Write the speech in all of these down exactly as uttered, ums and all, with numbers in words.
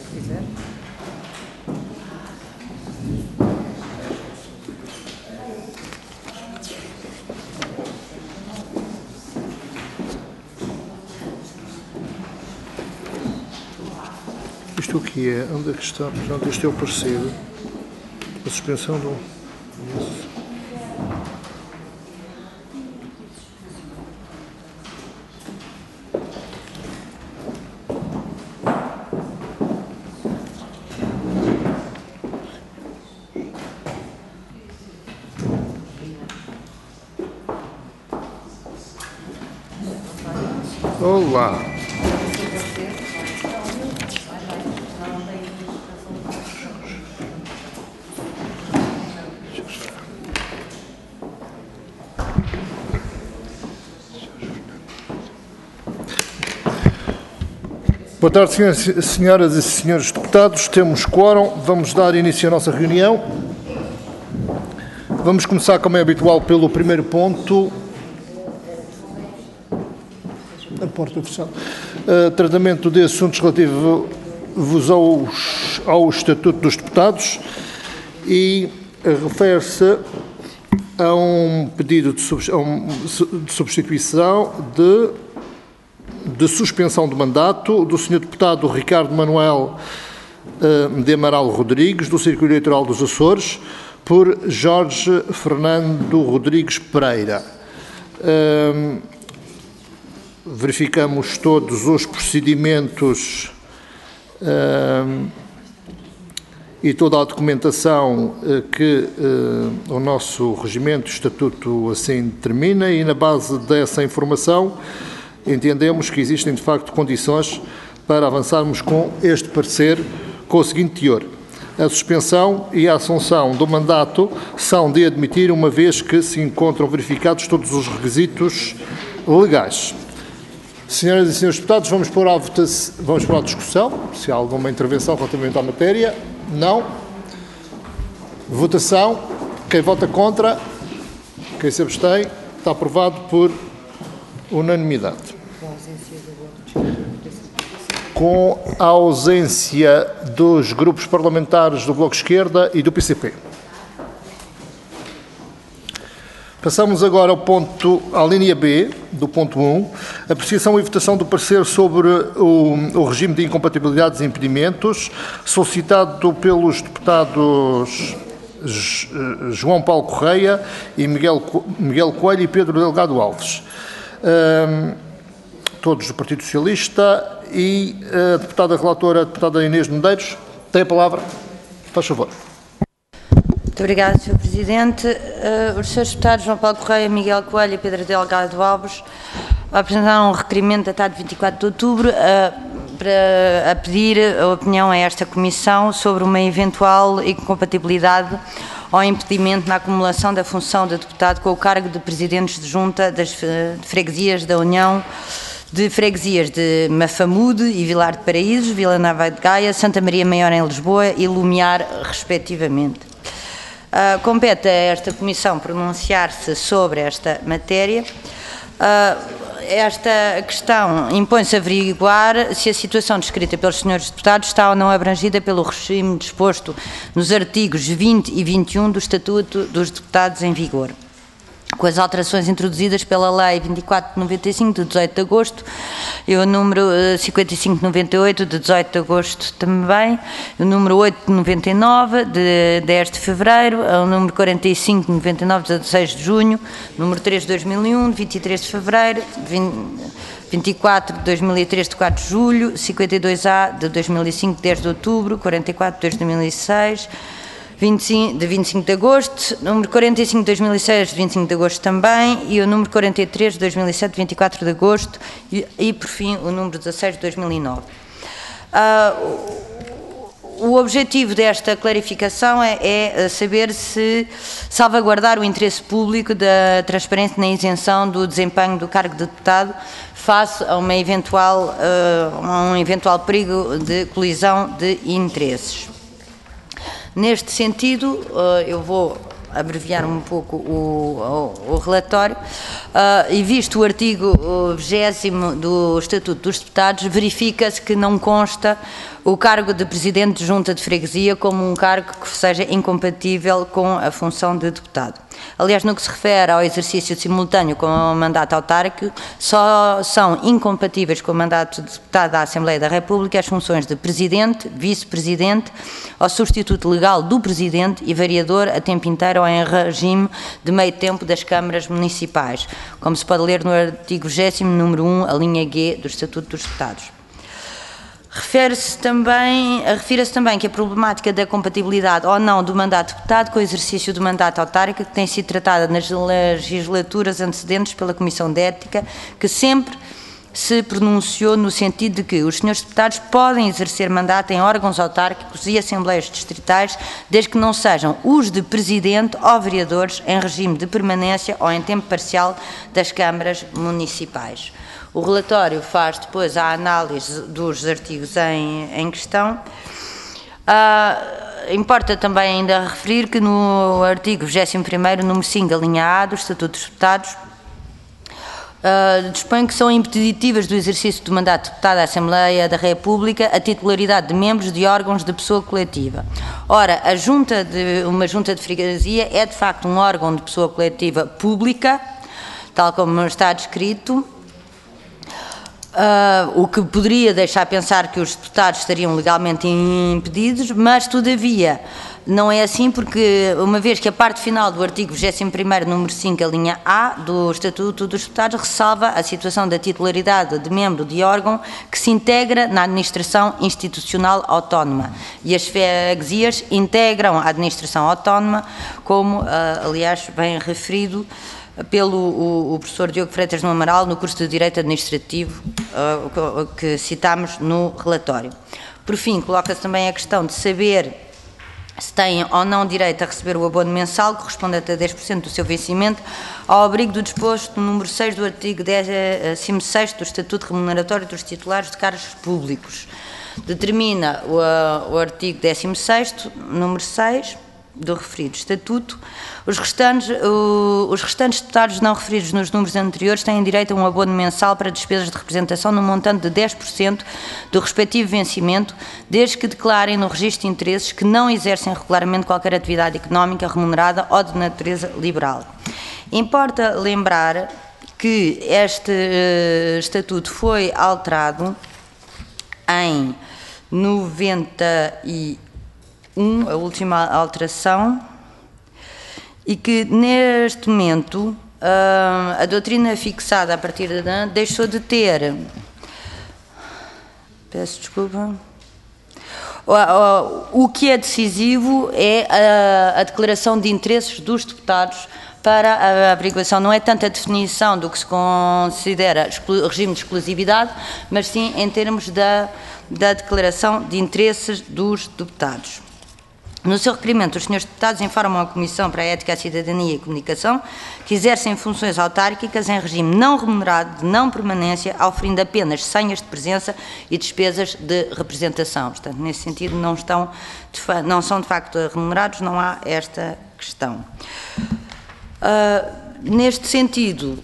quiser. Isto aqui é, onde é que está? Portanto, este é o parecer, a suspensão do... Olá! Boa tarde, senhoras e senhores deputados. Temos quórum. Vamos dar início à nossa reunião. Vamos começar, como é habitual, pelo primeiro ponto. A porta fechada. Uh, tratamento de assuntos relativos aos, ao Estatuto dos Deputados e refere-se a um pedido de, sub, a um, de substituição de... de suspensão de mandato do senhor deputado Ricardo Manuel uh, de Amaral Rodrigues, do Círculo Eleitoral dos Açores, por Jorge Fernando Rodrigues Pereira. Uh, verificamos todos os procedimentos uh, e toda a documentação uh, que uh, o nosso regimento, estatuto, assim determina, e na base dessa informação entendemos que existem, de facto, condições para avançarmos com este parecer, com o seguinte teor. A suspensão e a assunção do mandato são de admitir, uma vez que se encontram verificados todos os requisitos legais. Senhoras e senhores deputados, vamos pôr à votação, vamos pôr à discussão, se há alguma intervenção relativamente à matéria. Não. Votação. Quem vota contra? Quem se abstém? Está aprovado por unanimidade. Com a ausência dos grupos parlamentares do Bloco de Esquerda e do P C P. Passamos agora ao ponto, à linha B, do ponto um, apreciação e votação do parecer sobre o, o regime de incompatibilidades e impedimentos, solicitado pelos deputados João Paulo Correia e Miguel, Miguel Coelho e Pedro Delgado Alves. Um, todos do Partido Socialista, e a deputada relatora, a deputada Inês Medeiros, tem a palavra. Faz favor. Muito obrigada, senhor Presidente. Uh, os senhores deputados João Paulo Correia, Miguel Coelho e Pedro Delgado Alves apresentaram um requerimento datado de vinte e quatro de outubro uh, para a pedir a opinião a esta Comissão sobre uma eventual incompatibilidade ou impedimento na acumulação da função de deputado com o cargo de Presidentes de Junta das Freguesias da União de Freguesias de Mafamude e Vilar de Paraísos, Vila Nova de Gaia, Santa Maria Maior em Lisboa e Lumiar, respectivamente. Uh, compete a esta Comissão pronunciar-se sobre esta matéria. Uh, esta questão impõe-se averiguar se a situação descrita pelos senhores deputados está ou não abrangida pelo regime disposto nos artigos vinte e vinte e um do Estatuto dos Deputados em vigor, com as alterações introduzidas pela Lei vinte e quatro de noventa e cinco, de dezoito de agosto, e o número cinquenta e cinco de noventa e oito, de dezoito de agosto também, o número oito de noventa e nove, de dez de fevereiro, o número quarenta e cinco de noventa e nove, de dezesseis de junho, número três de dois mil e um, de vinte e três de fevereiro, vinte e quatro de dois mil e três, de quatro de julho, cinquenta e dois A de dois mil e cinco, de dez de outubro, quarenta e quatro de dois mil e seis, vinte e cinco, de vinte e cinco de agosto, número quarenta e cinco de dois mil e seis, de vinte e cinco de agosto também, e o número quarenta e três de dois mil e sete, de vinte e quatro de agosto, e, e por fim o número dezasseis de dois mil e nove. Uh, o objetivo desta clarificação é, é saber se salvaguardar o interesse público da transparência na isenção do desempenho do cargo de deputado face a, uma eventual, uh, a um eventual perigo de colisão de interesses. Neste sentido, eu vou abreviar um pouco o, o, o relatório, uh, e visto o artigo vigésimo do Estatuto dos Deputados, verifica-se que não consta o cargo de Presidente de Junta de Freguesia como um cargo que seja incompatível com a função de deputado. Aliás, no que se refere ao exercício simultâneo com o mandato autárquico, só são incompatíveis com o mandato de deputado da Assembleia da República as funções de Presidente, Vice-Presidente, ou substituto legal do Presidente e vereador a tempo inteiro ou em regime de meio tempo das câmaras municipais, como se pode ler no artigo vigésimo, número um, a linha G do Estatuto dos Deputados. Refere-se também, refere-se também que a problemática da compatibilidade ou não do mandato de deputado com o exercício do mandato autárquico que tem sido tratada nas legislaturas antecedentes pela Comissão de Ética, que sempre se pronunciou no sentido de que os senhores deputados podem exercer mandato em órgãos autárquicos e assembleias distritais, desde que não sejam os de presidente ou vereadores em regime de permanência ou em tempo parcial das câmaras municipais. O relatório faz depois a análise dos artigos em, em questão. Ah, importa também ainda referir que no artigo vigésimo primeiro, número cinco, a linha A do Estatuto dos Deputados, Uh, dispõe que são impeditivas do exercício do mandato de deputado da Assembleia da República a titularidade de membros de órgãos de pessoa coletiva. Ora, a junta de, uma junta de freguesia é de facto um órgão de pessoa coletiva pública, tal como está descrito, uh, o que poderia deixar pensar que os deputados estariam legalmente impedidos, mas todavia não é assim, porque uma vez que a parte final do artigo vigésimo primeiro, número cinco, a linha A do Estatuto dos Deputados ressalva a situação da titularidade de membro de órgão que se integra na administração institucional autónoma, e as freguesias integram a administração autónoma, como aliás bem referido pelo o, o professor Diogo Freitas no Amaral no curso de Direito Administrativo uh, que citámos no relatório. Por fim, coloca-se também a questão de saber se têm ou não direito a receber o abono mensal, correspondente a dez por cento do seu vencimento, ao abrigo do disposto no número seis do artigo décimo sexto do Estatuto Remuneratório dos Titulares de Cargos Públicos. Determina o, o artigo décimo sexto, número seis, do referido Estatuto, os restantes, o, os restantes deputados não referidos nos números anteriores têm direito a um abono mensal para despesas de representação no montante de dez por cento do respectivo vencimento, desde que declarem no registro de interesses que não exercem regularmente qualquer atividade económica remunerada ou de natureza liberal. Importa lembrar que este uh, Estatuto foi alterado em noventa e um, a última alteração, e que neste momento uh, a doutrina fixada a partir de dan deixou de ter, peço desculpa, o, o, o que é decisivo é a, a declaração de interesses dos deputados para a averiguação. Não é tanto a definição do que se considera regime de exclusividade, mas sim em termos da, da declaração de interesses dos deputados. No seu requerimento, os senhores deputados informam a Comissão para a Ética, a Cidadania e a Comunicação que exercem funções autárquicas em regime não remunerado de não permanência, oferindo apenas senhas de presença e despesas de representação. Portanto, nesse sentido, não, estão, não são de facto remunerados, não há esta questão. Uh, neste sentido,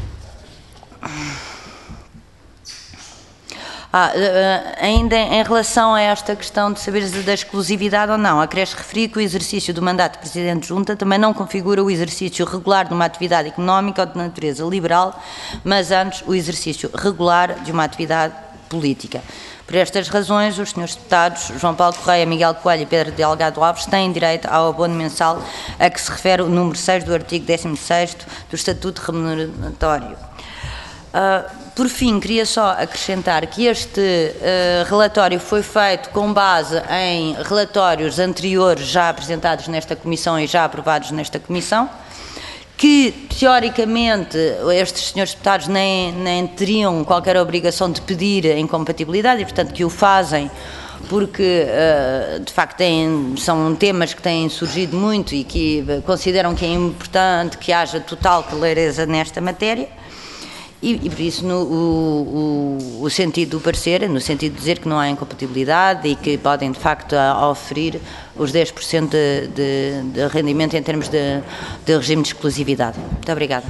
Ah, ainda em relação a esta questão de saber da exclusividade ou não, acresce referir que o exercício do mandato de Presidente de Junta também não configura o exercício regular de uma atividade económica ou de natureza liberal, mas antes o exercício regular de uma atividade política. Por estas razões, os senhores deputados João Paulo Correia, Miguel Coelho e Pedro Delgado Alves têm direito ao abono mensal a que se refere o número seis do artigo décimo sexto do Estatuto Remuneratório. Uh, Por fim, queria só acrescentar que este uh, relatório foi feito com base em relatórios anteriores já apresentados nesta Comissão e já aprovados nesta Comissão, que, teoricamente, estes senhores deputados nem, nem teriam qualquer obrigação de pedir a incompatibilidade e, portanto, que o fazem porque, uh, de facto, têm, são temas que têm surgido muito e que consideram que é importante que haja total clareza nesta matéria. E, e por isso no, o, o, o sentido do parecer, no sentido de dizer que não há incompatibilidade e que podem de facto oferir os dez por cento de, de, de rendimento em termos de, de regime de exclusividade. Muito obrigada.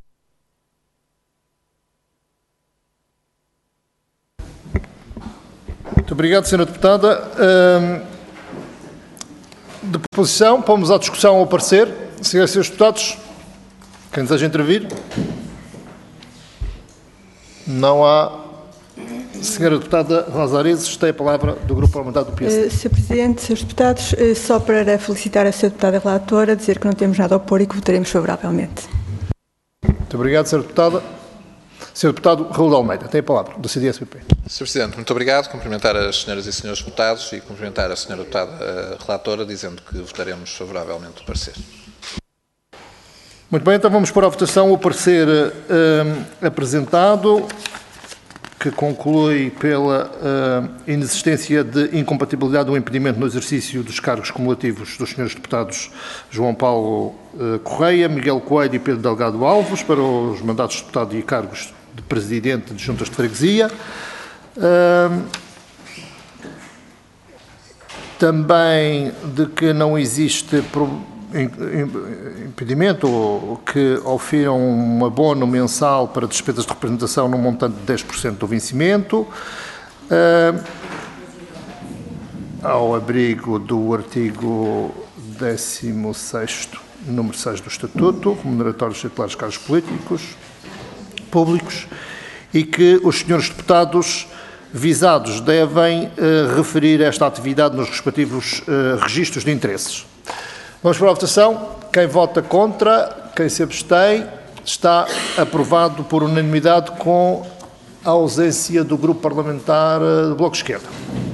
Muito obrigado, senhora Deputada. De proposição, pomos à discussão ao parecer. Senhoras e senhores deputados, quem deseja intervir? Não há. Senhora Deputada Rosa Areses, tem a palavra do Grupo Parlamentar do P S D. Uh, senhor Presidente, senhores deputados, uh, só para felicitar a senhora Deputada Relatora, dizer que não temos nada a opor e que votaremos favoravelmente. Muito obrigado, senhora Deputada. senhor Deputado Raul de Almeida, tem a palavra, do C D S P P. senhor Presidente, muito obrigado. Cumprimentar as senhoras e senhores deputados e cumprimentar a senhora Deputada Relatora, dizendo que votaremos favoravelmente o parecer. Muito bem, então vamos pôr à votação o parecer uh, apresentado, que conclui pela uh, inexistência de incompatibilidade ou impedimento no exercício dos cargos cumulativos dos senhores deputados João Paulo uh, Correia, Miguel Coelho e Pedro Delgado Alves para os mandatos de deputado e cargos de presidente de juntas de freguesia. Uh, também de que não existe pro, impedimento ou que ofiram um abono mensal para despesas de representação no montante de dez por cento do vencimento, uh, ao abrigo do artigo décimo sexto, número seis do Estatuto, remuneratórios titulares de cargos políticos públicos, e que os senhores deputados visados devem uh, referir esta atividade nos respectivos uh, registros de interesses. Vamos para a votação. Quem vota contra, quem se abstém, está aprovado por unanimidade com a ausência do Grupo Parlamentar do Bloco de Esquerda.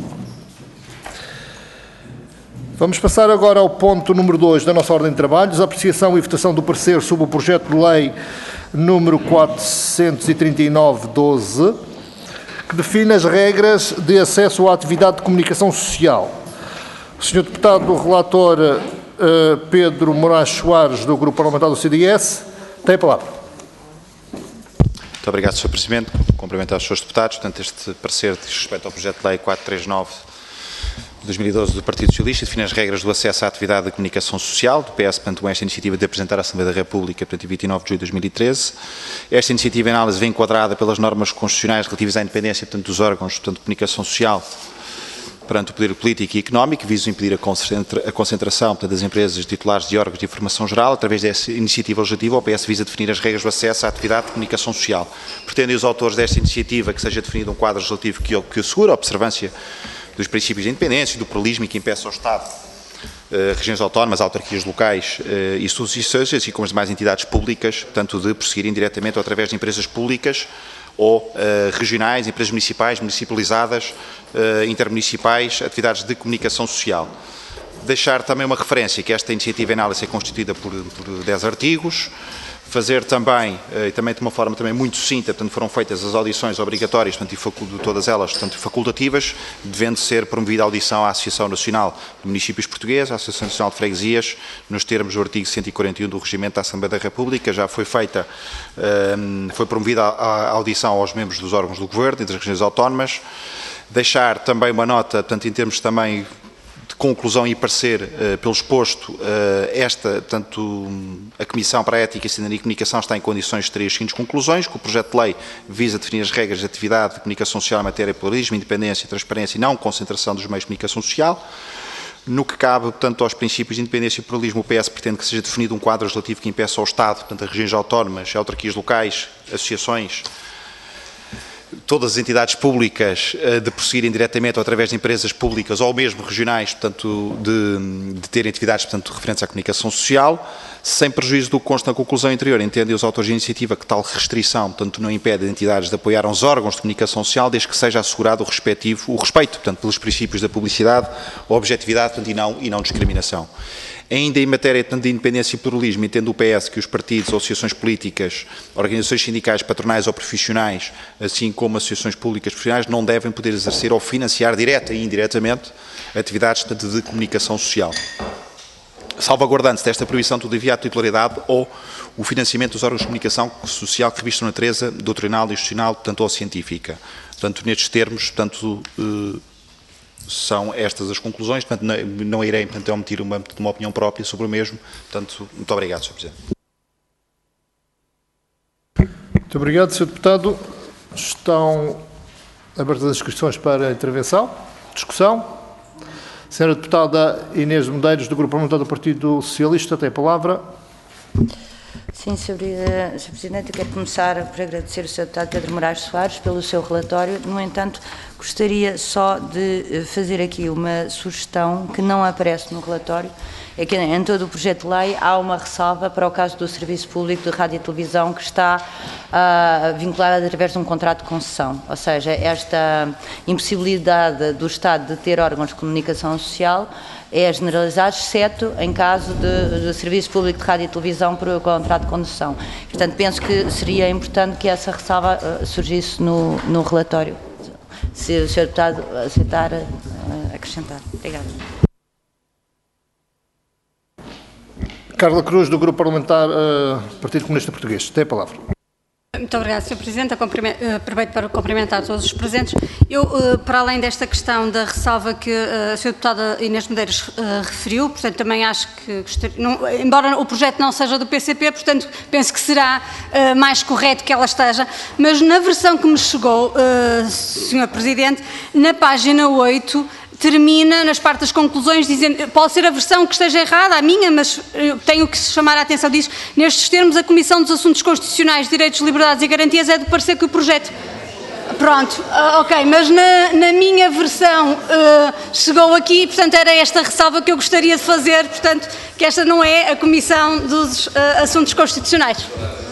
Vamos passar agora ao ponto número dois da nossa ordem de trabalhos, a apreciação e votação do parecer sobre o projeto de lei número quatrocentos e trinta e nove barra doze, que define as regras de acesso à atividade de comunicação social. O senhor deputado relator Uh, Pedro Moraes Soares, do Grupo Parlamentar do C D S, tem a palavra. Muito obrigado, senhor Presidente. Cumprimentar os senhores deputados. Portanto, este parecer diz respeito ao projeto de lei quatrocentos e trinta e nove de dois mil e doze do Partido Socialista, define as regras do acesso à atividade de comunicação social do P S, portanto, com esta iniciativa de apresentar à Assembleia da República, portanto, vinte e nove de julho de dois mil e treze. Esta iniciativa em análise vem enquadrada pelas normas constitucionais relativas à independência, portanto, dos órgãos, portanto, de comunicação social perante o poder político e económico, visa impedir a, concentra a concentração portanto, das empresas titulares de órgãos de informação geral. Através dessa iniciativa legislativa, o P S visa definir as regras do acesso à atividade de comunicação social. Pretendem os autores desta iniciativa que seja definido um quadro legislativo que, que assegure a observância dos princípios de independência, do pluralismo e que impeça ao Estado, eh, regiões autónomas, autarquias locais eh, e suas instituições, assim como as demais entidades públicas, portanto, de prosseguirem diretamente ou através de empresas públicas ou uh, regionais, empresas municipais, municipalizadas, uh, intermunicipais, atividades de comunicação social. Deixar também uma referência que esta iniciativa em análise é constituída por, por dez artigos. Fazer também, uh, e também de uma forma também muito sucinta, portanto foram feitas as audições obrigatórias, portanto, e facu todas elas portanto, facultativas, devendo ser promovida a audição à Associação Nacional de Municípios Portugueses, à Associação Nacional de Freguesias, nos termos do artigo cento e quarenta e um do Regimento da Assembleia da República. Já foi feita, uh, foi promovida a, a audição aos membros dos órgãos do Governo e das regiões autónomas. Deixar também uma nota, portanto, em termos também de conclusão e parecer, uh, pelo exposto, uh, esta, tanto a Comissão para a Ética, Cidadania e Comunicação está em condições de ter as seguintes conclusões, que o projeto de lei visa definir as regras de atividade de comunicação social em matéria de pluralismo, independência, transparência e não concentração dos meios de comunicação social. No que cabe, portanto, aos princípios de independência e pluralismo, o P S pretende que seja definido um quadro legislativo que impeça ao Estado, portanto, as regiões autónomas, autarquias locais, associações, todas as entidades públicas de prosseguirem diretamente ou através de empresas públicas ou mesmo regionais, portanto, de, de terem atividades, portanto, referentes à comunicação social, sem prejuízo do que consta na conclusão anterior. Entendem os autores da iniciativa que tal restrição, portanto, não impede as entidades de apoiar os órgãos de comunicação social, desde que seja assegurado o respectivo, o respeito, portanto, pelos princípios da publicidade, a objetividade, portanto, e não, e não discriminação. Ainda em matéria de independência e pluralismo, entende o P S que os partidos, associações políticas, organizações sindicais, patronais ou profissionais, assim como associações públicas profissionais, não devem poder exercer ou financiar direta e indiretamente atividades de comunicação social. salvaguardando-se desta proibição todavia a titularidade ou o financiamento dos órgãos de comunicação social que revistam natureza doutrinal, institucional, portanto, ou científica. Portanto, nestes termos, portanto, eh, são estas as conclusões, portanto, não, não irei, portanto, omitir uma, uma opinião própria sobre o mesmo. Portanto, muito obrigado, senhor Presidente. Muito obrigado, senhor Deputado. Estão abertas as inscrições para a intervenção, discussão. Senhora Deputada Inês Medeiros, do Grupo Parlamentar do Partido Socialista, tem a palavra. Sim, senhor Presidente, eu quero começar por agradecer ao senhor Deputado Pedro Moraes Soares pelo seu relatório. No entanto, gostaria só de fazer aqui uma sugestão que não aparece no relatório. É que em todo o projeto de lei há uma ressalva para o caso do Serviço Público de Rádio e Televisão que está uh, vinculado através de um contrato de concessão. Ou seja, esta impossibilidade do Estado de ter órgãos de comunicação social é generalizado, exceto em caso de, de Serviço Público de Rádio e Televisão por contrato de concessão. Portanto, penso que seria importante que essa ressalva uh, surgisse no, no relatório. Se o senhor Deputado aceitar uh, acrescentar. Obrigada. Carla Cruz, do Grupo Parlamentar uh, Partido Comunista Português. Tem a palavra. Muito obrigada, senhor Presidente. Aproveito para cumprimentar todos os presentes. Eu, para além desta questão da ressalva que a senhora Deputada Inês Medeiros referiu, portanto, também acho que, não, embora o projeto não seja do P C P, portanto, penso que será mais correto que ela esteja, mas na versão que me chegou, senhor Presidente, na página oito, termina nas partes das conclusões dizendo, pode ser a versão que esteja errada, a minha, mas eu tenho que chamar a atenção disso. Nestes termos, a Comissão dos Assuntos Constitucionais, Direitos, Liberdades e Garantias é de parecer que o projeto... Pronto, uh, ok, mas na, na minha versão uh, chegou aqui, portanto era esta ressalva que eu gostaria de fazer, portanto, que esta não é a Comissão dos uh, Assuntos Constitucionais.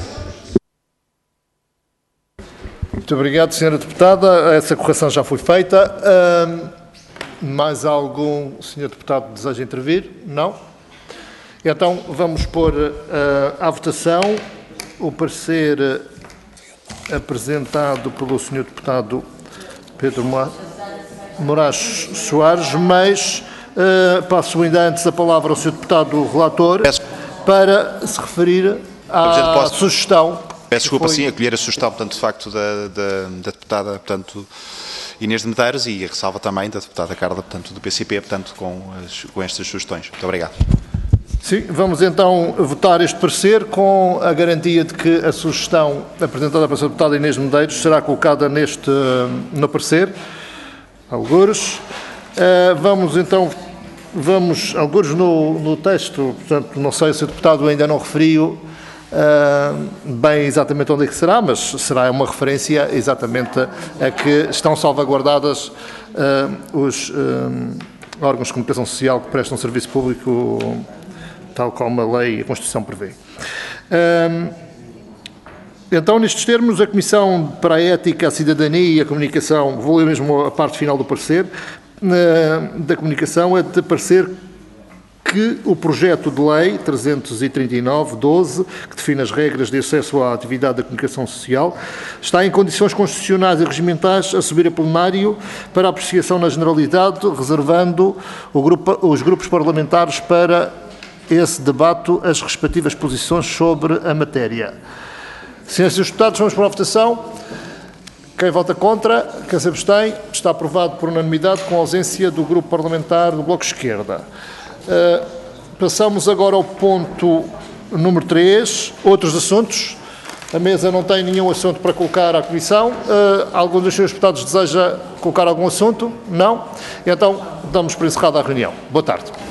Muito obrigado, senhora Deputada. Essa correção já foi feita. Uh... Mais algum senhor Deputado deseja intervir? Não? Então, vamos pôr uh, à votação o parecer uh, apresentado pelo senhor Deputado Pedro Moraes Soares, mas uh, passo ainda antes a palavra ao senhor Deputado Relator para se referir à posso, sugestão. Peço desculpa, foi... sim, acolher a sugestão, portanto, de facto, da, da, da deputada, portanto, Inês de Medeiros e a ressalva também da deputada Carla, portanto, do P C P, portanto, com, as, com estas sugestões. Muito obrigado. Sim, vamos então votar este parecer com a garantia de que a sugestão apresentada pela deputada Inês de Medeiros será colocada neste, no parecer. Algures. Uh, vamos então, vamos, algures no, no texto, portanto, não sei se o deputado ainda não referiu Uh, bem exatamente onde é que será, mas será uma referência exatamente a que estão salvaguardadas uh, os uh, órgãos de comunicação social que prestam serviço público, tal como a lei e a Constituição prevê. Uh, então, nestes termos, a Comissão para a Ética, a Cidadania e a Comunicação, vou ler mesmo a parte final do parecer, uh, da comunicação, é de parecer que o projeto de lei trezentos e trinta e nove barra doze, que define as regras de acesso à atividade da comunicação social, está em condições constitucionais e regimentais a subir a plenário para apreciação na generalidade, reservando o grupo, os grupos parlamentares para esse debate as respectivas posições sobre a matéria. Senhoras e senhores deputados, vamos para a votação. Quem vota contra, quem se abstém, está aprovado por unanimidade com a ausência do grupo parlamentar do Bloco de Esquerda. Uh, passamos agora ao ponto número três, outros assuntos. A mesa não tem nenhum assunto para colocar à Comissão. Uh, algum dos senhores deputados deseja colocar algum assunto? Não? Então, damos por encerrada a reunião. Boa tarde.